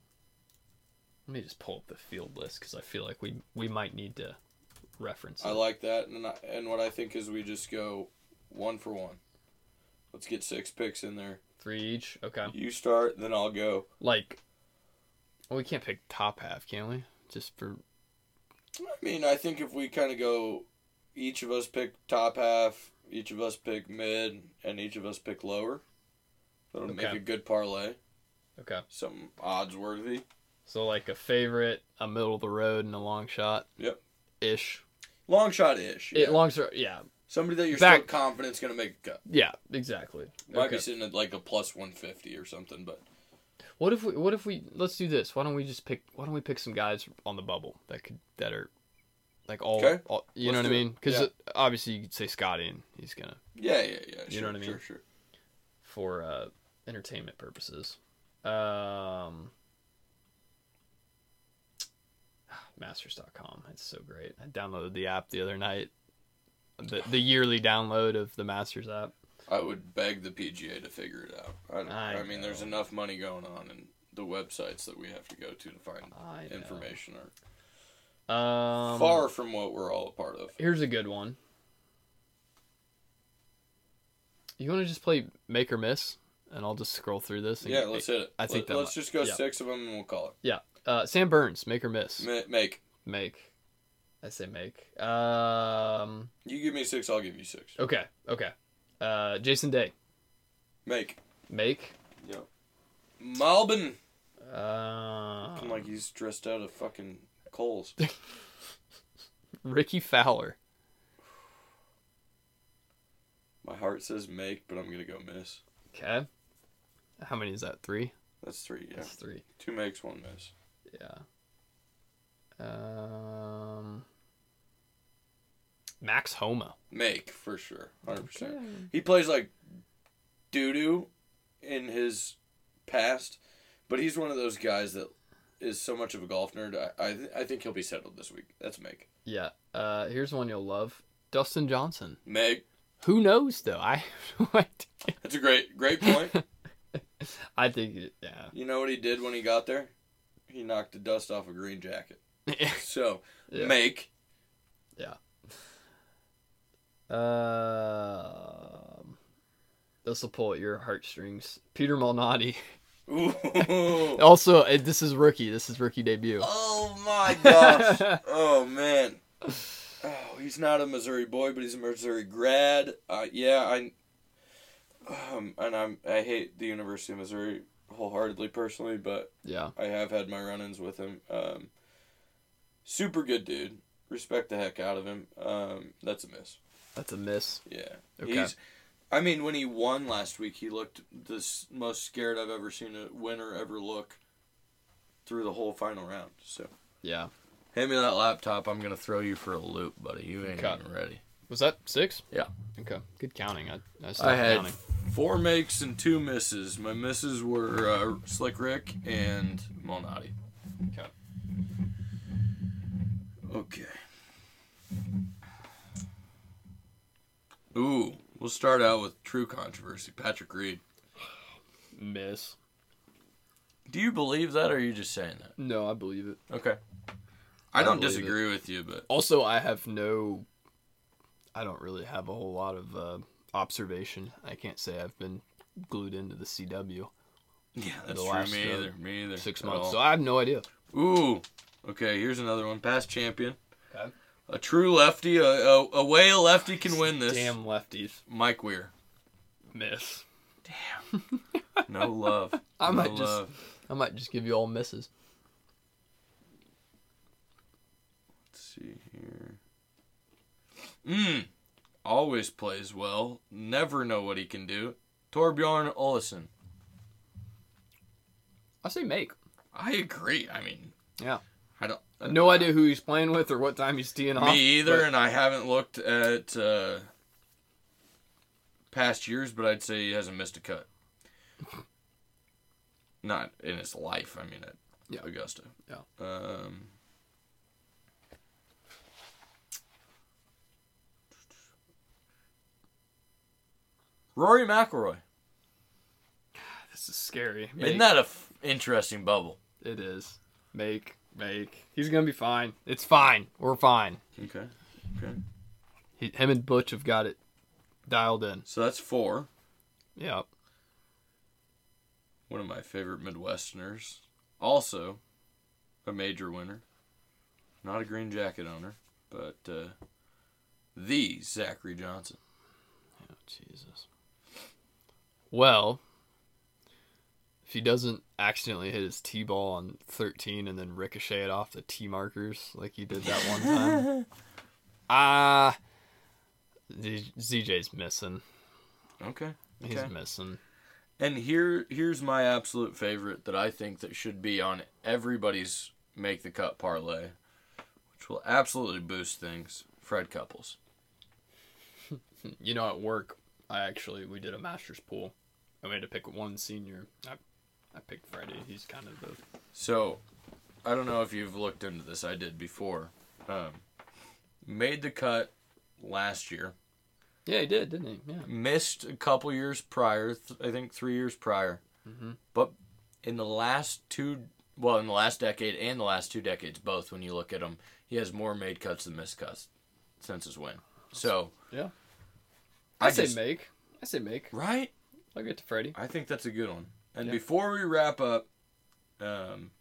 let me just pull up the field list because I feel like we we might need to reference I it. like that, and I, and what I think is we just go one for one. Let's get six picks in there. Three each. Okay. You start, then I'll go. Like, well, we can't pick top half, can we? Just for I mean, I think if we kind of go, each of us pick top half, each of us pick mid, and each of us pick lower. That'll make Okay. a good parlay. okay. Something odds worthy. So like a favorite, a middle of the road, and a long shot. Yep. Ish. Long shot ish. It long shot. Yeah. Somebody that you're Back- still confident is going to make a cut. Yeah. Exactly. Might okay. be sitting at like a plus one fifty or something, but What if we? What if we? Let's do this. Why don't we just pick? Why don't we pick some guys on the bubble that could that are like all? Okay. all you Let's know what I do it. mean? Because Yeah. obviously you could say Scotty, and he's gonna yeah, yeah, yeah. You know what I mean? Sure, sure. for uh, entertainment purposes. Um, Masters dot com. It's so great. I downloaded the app the other night. The the yearly download of the Masters app. I would beg the P G A to figure it out. I, I I mean, there's know. enough money going on in the websites that we have to go to to find I know. information are Um, far from what we're all a part of. Here's a good one. You want to just play make or miss, and I'll just scroll through this. And Yeah, let's hit it. I think Let, that let's might- just go yeah. six of them and we'll call it. Yeah. Uh, Sam Burns, make or miss. Ma- make. Make. I say make. Um. You give me six, I'll give you six. Okay. Okay. Uh, Jason Day, Make. make. Yep. Malbin. Uh, Looking like he's dressed out of fucking coals. Ricky Fowler. My heart says make, but I'm going to go miss. Okay. How many is that? Three. That's three, yeah. That's three. Two makes, one miss. Yeah. Um. Max Homa. Make, for sure. one hundred percent. Okay. He plays like doo-doo in his past, but he's one of those guys that is so much of a golf nerd. I I, th- I think he'll be settled this week. That's make. Yeah. Uh, here's one you'll love. Dustin Johnson. Make. Who knows though? I, I That's a great great point. I think it, yeah. You know what he did when he got there? He knocked the dust off a green jacket. So, Yeah. make. Um. this will pull at your heartstrings. Peter Malnati. Ooh. Also, uh, this is rookie. This is rookie debut. Oh my gosh. Oh man. Oh, he's not a Missouri boy, but he's a Missouri grad. Uh, yeah, I. Um, and I'm I hate the University of Missouri wholeheartedly personally, but Yeah. I have had my run-ins with him. Um, super good dude. Respect the heck out of him. Um, that's a miss. That's a miss. Yeah. Okay. He's. I mean, when he won last week, he looked the s- most scared I've ever seen a winner ever look through the whole final round. So, Yeah. Hand me that laptop. I'm gonna throw you for a loop, buddy. You ain't Okay. even ready. Was that six? Yeah. Okay. Good counting. I, I, I stopped had counting. four makes and two misses. My misses were uh, Slick Rick and Malnati. Okay. okay. Ooh, we'll start out with true controversy. Patrick Reed. Miss. Do you believe that, or are you just saying that? No, I believe it. Okay. I, I don't believe disagree with you, but Also, I have no. I don't really have a whole lot of uh, observation. I can't say I've been glued into the C W yeah, that's the true. last, Me uh, either. Me either. six at months, all. so I have no idea. Ooh. Okay, here's another one. Past champion. Okay. A true lefty. A, a, a way a lefty can win this. Damn lefties. Mike Weir. Miss. No love. I no might just- love. I might just give you all misses. Let's see here. Mmm. Always plays well. Never know what he can do. Torbjorn Olesen. I say make. I agree. I mean, Yeah. I don't. No idea who he's playing with or what time he's teeing off. Me either, but and I haven't looked at uh, past years, but I'd say he hasn't missed a cut. Not in his life. I mean, at Yeah. Augusta. Yeah. Um, Rory McIlroy. This is scary. Make. Isn't that a f- interesting bubble? It is. Make. Make. He's gonna be fine. It's fine. We're fine. Okay. Okay. He, him and Butch have got it dialed in. So that's four. Yeah. One of my favorite Midwesterners. Also, a major winner. Not a green jacket owner, but uh, the Zachary Johnson. Oh, Jesus. Well, if he doesn't accidentally hit his tee ball on thirteen and then ricochet it off the tee markers like he did that one time, ah, Z- ZJ's missing. Okay. He's Okay. missing. And here, here's my absolute favorite that I think that should be on everybody's make the cut parlay, which will absolutely boost things. Fred Couples. You know, at work, I actually we did a Masters pool, and we had to pick one senior. I, I picked Freddie. He's kind of the So, I don't know if you've looked into this. I did before. Um, made the cut last year. yeah, he did, didn't he? Yeah. Missed a couple years prior. Th- I think three years prior. Mm-hmm. But in the last two, well, in the last decade and the last two decades, both, when you look at him, he has more made cuts than missed cuts since his win. So, Yeah. I, I say just- make. I say make. right? I'll get to Freddie. I think that's a good one. And Yeah. before we wrap up, um,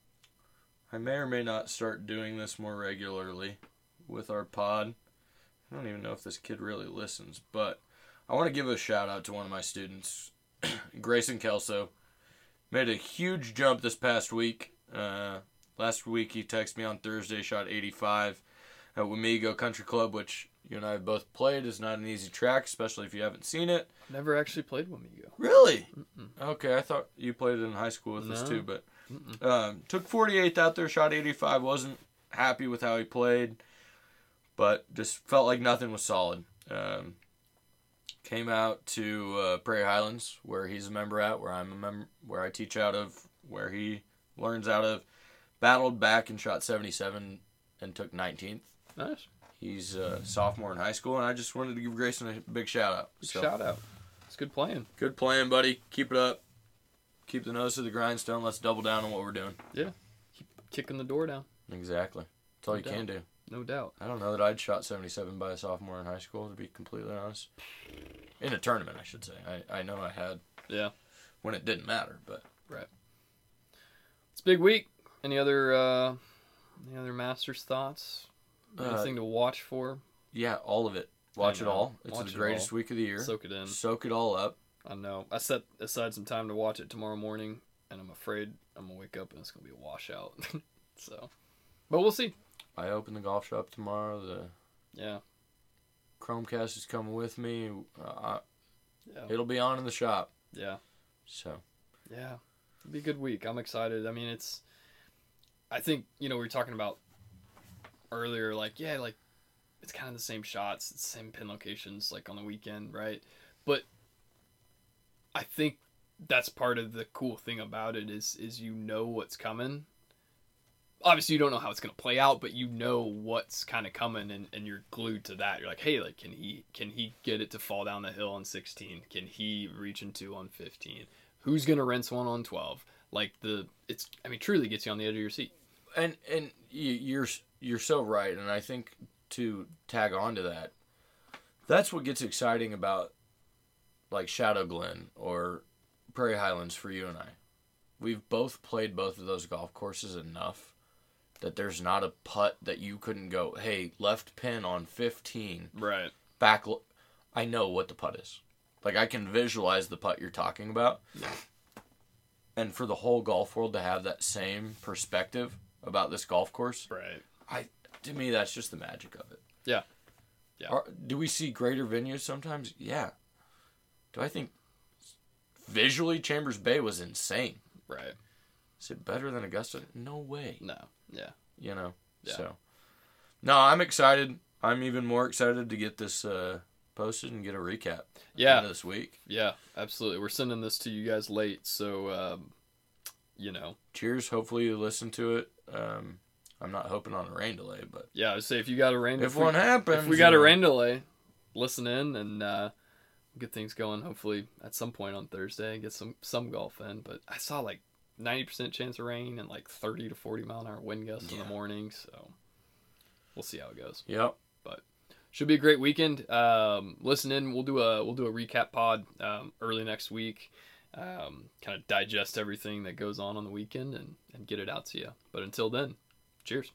I may or may not start doing this more regularly with our pod. I don't even know if this kid really listens, but I want to give a shout out to one of my students, Grayson Kelso. Made a huge jump this past week. Uh, last week he texted me on Thursday, shot eighty-five at Wamego Country Club, which you and I have both played. Is not an easy track, especially if you haven't seen it. Never actually played Wamego. Really? Mm-mm. Okay, I thought you played it in high school with us No. too, but Mm-mm. um, took forty-eighth out there, shot eighty-five. Wasn't happy with how he played, but just felt like nothing was solid. Um, came out to uh, Prairie Highlands, where he's a member at, where I'm a member, where I teach out of, where he learns out of. Battled back and shot seventy-seven and took nineteenth. Nice. He's a sophomore in high school, and I just wanted to give Grayson a big shout out. Good So, shout out. It's good playing. good playing, buddy. Keep it up. Keep the nose to the grindstone. Let's double down on what we're doing. Keep kicking the door down. Exactly. That's all No you doubt. can do. No doubt. I don't know that I'd shot seventy-seven by a sophomore in high school, to be completely honest. In a tournament, I should say. I, I know I had. Yeah. When it didn't matter, but. Right. It's a big week. Any other uh, any other Masters thoughts? Anything uh, to watch for? Yeah, all of it. Watch it all. It's watch the greatest week of the year. Soak it in. Soak it all up. I know. I set aside some time to watch it tomorrow morning, and I'm afraid I'm going to wake up and it's going to be a washout. So, but we'll see. I open the golf shop tomorrow. The Yeah. Chromecast is coming with me. Uh, yeah. It'll be on in the shop. Yeah. So. Yeah. It'll be a good week. I'm excited. I mean, it's... I think, you know, we were talking about earlier, like, yeah, like, it's kind of the same shots, the same pin locations, like, on the weekend, right? But I think that's part of the cool thing about it is, is you know what's coming. Obviously, you don't know how it's going to play out, but you know what's kind of coming, and, and you're glued to that. You're like, hey, like, can he can he get it to fall down the hill on sixteen? Can he reach into on fifteen? Who's going to rinse one on twelve? Like, the, it's, I mean, truly gets you on the edge of your seat. And and you, you're you're so right, and I think to tag on to that, that's what gets exciting about, like, Shadow Glen or Prairie Highlands for you and I. We've both played both of those golf courses enough that there's not a putt that you couldn't go, hey, left pin on fifteen. Right. Back. I know what the putt is. Like, I can visualize the putt you're talking about. Yeah. And for the whole golf world to have that same perspective about this golf course, right. I to me, that's just the magic of it. Yeah. Yeah. Are, do we see greater venues sometimes? Yeah. Do I think visually Chambers Bay was insane? Right. Is it better than Augusta? No way. No. Yeah. You know? Yeah. So. No, I'm excited. I'm even more excited to get this uh, posted and get a recap at yeah. the end of this week. Yeah, absolutely. We're sending this to you guys late, so, um, you know. Cheers. Hopefully you listen to it. Um, I'm not hoping on a rain delay, but... Yeah, I would say if you got a rain... If, if one we, happens... If we got a rain delay, listen in and uh, get things going, hopefully, at some point on Thursday, get some, some golf in. But I saw, like, ninety percent chance of rain and, like, thirty to forty mile an hour wind gusts yeah. in the morning, so we'll see how it goes. Yep. But should be a great weekend. Um, listen in. We'll do a, we'll do a recap pod um, early next week. Um, kind of digest everything that goes on on the weekend and, and get it out to you. But until then, cheers.